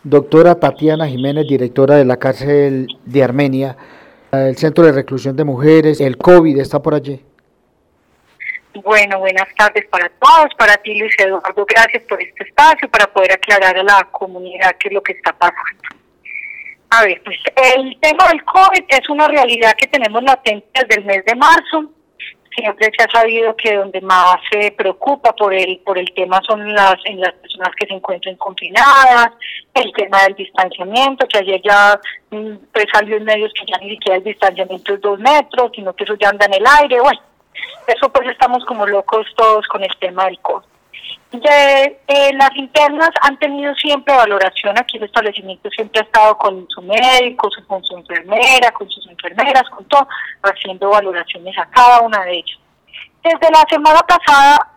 Doctora Tatiana Jiménez, directora de la cárcel de Armenia, el Centro de Reclusión de Mujeres, el COVID está por allí. Bueno, buenas tardes para todos, para ti Luis Eduardo, gracias por este espacio para poder aclarar a la comunidad qué es lo que está pasando. A ver, pues el tema del COVID es una realidad que tenemos latente desde el mes de marzo. Siempre se ha sabido que donde más se preocupa por el tema son en las personas que se encuentran confinadas, el tema del distanciamiento, que ayer ya pues salió en medios que ya ni siquiera el distanciamiento es 2 metros, sino que eso ya anda en el aire. Bueno, eso pues estamos como locos todos con el tema del COVID. Las internas han tenido siempre valoración, aquí el establecimiento siempre ha estado con su médico, con su enfermera, con sus enfermeras, con todo, haciendo valoraciones a cada una de ellas. Desde la semana pasada,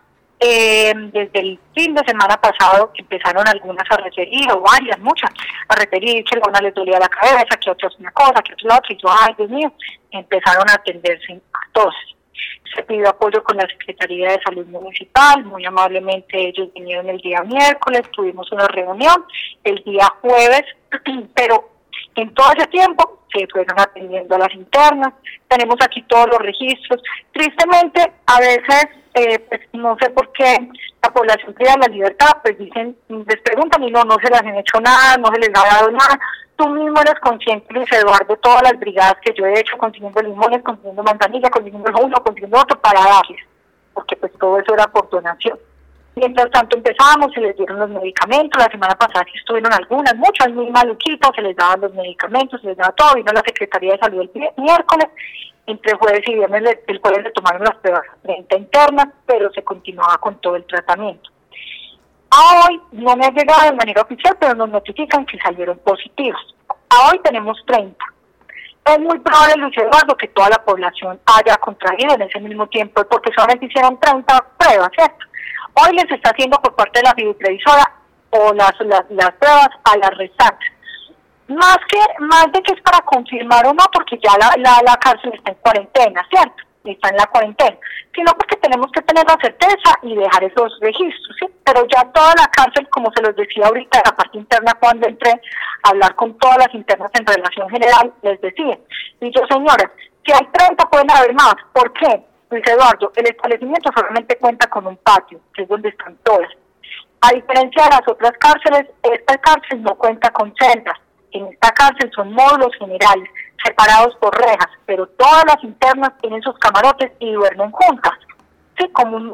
desde el fin de semana pasado, empezaron algunas a referir, o varias, muchas, a referir que a una les dolía la cabeza, que a otras una cosa, que a otros la otra, y yo, ay Dios mío, empezaron a atenderse a todos. Se pidió apoyo con la Secretaría de Salud Municipal, muy amablemente ellos vinieron el día miércoles, tuvimos una reunión el día jueves, pero en todo ese tiempo se fueron atendiendo a las internas, tenemos aquí todos los registros. Tristemente, a veces, pues no sé por qué la población priva de la libertad, pues dicen, les preguntan y no se les han hecho nada, no se les ha dado nada. Tú mismo eres consciente, Luis Eduardo, todas las brigadas que yo he hecho, consiguiendo limones, consiguiendo manzanilla, consiguiendo uno, consiguiendo otro, para darles, porque pues todo eso era por donación. Mientras tanto empezamos, se les dieron los medicamentos, la semana pasada sí estuvieron algunas, muchas muy maluquitas, se les daban los medicamentos, se les daba todo, vino la Secretaría de Salud el miércoles, entre jueves y viernes, el jueves le tomaron las pruebas 30 internas, pero se continuaba con todo el tratamiento. A hoy no me ha llegado de manera oficial, pero nos notifican que salieron positivos. A hoy tenemos 30. Es muy probable, Luis Eduardo, que toda la población haya contraído en ese mismo tiempo, porque solamente hicieron 30 pruebas, ¿cierto? Hoy les está haciendo por parte de la fiduprevisora o las pruebas a las restantes. Más de que es para confirmar o no, porque ya la cárcel está en cuarentena, ¿cierto? Está en la cuarentena, sino porque tenemos que tener la certeza y dejar esos registros, ¿sí? Pero ya toda la cárcel, como se los decía ahorita en la parte interna cuando entré a hablar con todas las internas en relación general, les decía, y yo, señora, si hay 30 pueden haber más. ¿Por qué? Luis Eduardo, el establecimiento solamente cuenta con un patio, que es donde están todas. A diferencia de las otras cárceles, esta cárcel no cuenta con celdas. En esta cárcel son módulos generales, separados por rejas, pero todas las internas tienen sus camarotes y duermen juntas, sí, como un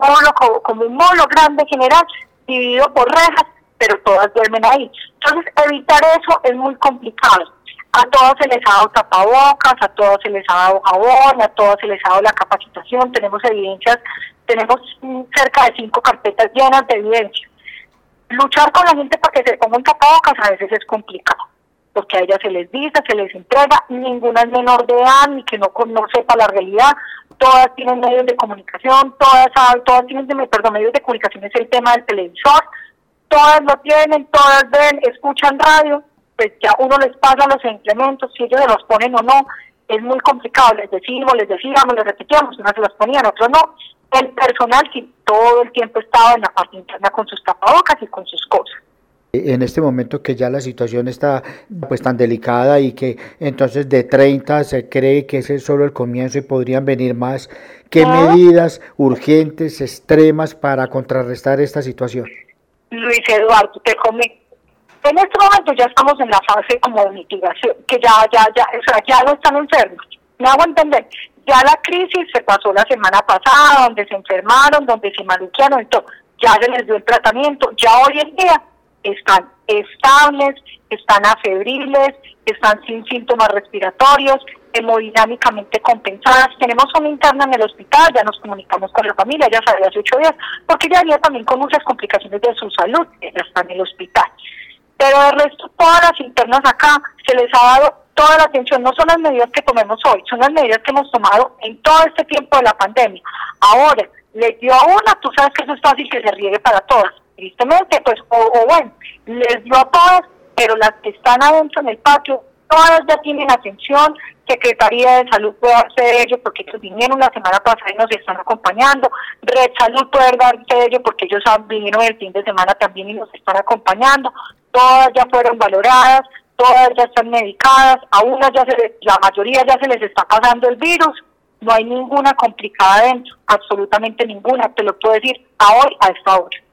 módulo grande general, dividido por rejas, pero todas duermen ahí. Entonces, evitar eso es muy complicado. A todas se les ha dado tapabocas, a todas se les ha dado jabón, a todas se les ha dado la capacitación, tenemos evidencias, tenemos cerca de 5 carpetas llenas de evidencias. Luchar con la gente para que se pongan tapabocas a veces es complicado, porque a ellas se les dice, se les entrega, ninguna es menor de edad, ni que no sepa la realidad, todas tienen medios de comunicación, todas tienen medios de comunicación, es el tema del televisor, todas lo tienen, todas ven, escuchan radio, pues ya uno les pasa los implementos, si ellos se los ponen o no, es muy complicado, les decíamos, les repetíamos, unas se los ponían, otros no. El personal sí todo el tiempo estaba en la parte interna con sus tapabocas y con sus cosas. En este momento que ya la situación está pues tan delicada y que entonces de 30 se cree que ese es solo el comienzo y podrían venir más, ¿qué medidas urgentes, extremas para contrarrestar esta situación? Luis Eduardo, te comento. En este momento ya estamos en la fase como de mitigación, que ya no están enfermos. ¿Me hago entender? Ya la crisis se pasó la semana pasada, donde se enfermaron, donde se maluquearon, entonces ya se les dio el tratamiento, ya hoy en día están estables, están afebriles, están sin síntomas respiratorios, hemodinámicamente compensadas. Tenemos una interna en el hospital, ya nos comunicamos con la familia, ya sabía hace 8 días, porque ya venía también con muchas complicaciones de su salud, ella está en el hospital. Pero de resto, todas las internas acá se les ha dado toda la atención, no son las medidas que tomemos hoy, son las medidas que hemos tomado en todo este tiempo de la pandemia. Ahora, les dio a una, tú sabes que eso es fácil que se riegue para todas, tristemente, pues, bueno, les dio a todas, pero las que están adentro en el patio, todas ya tienen atención, Secretaría de Salud puede darse de ello porque ellos vinieron la semana pasada y nos están acompañando, Red Salud puede darse de ello porque ellos vinieron el fin de semana también y nos están acompañando, todas ya fueron valoradas, todas ya están medicadas, a unas la mayoría ya se les está pasando el virus, no hay ninguna complicada dentro, absolutamente ninguna, te lo puedo decir a hoy, a esta hora.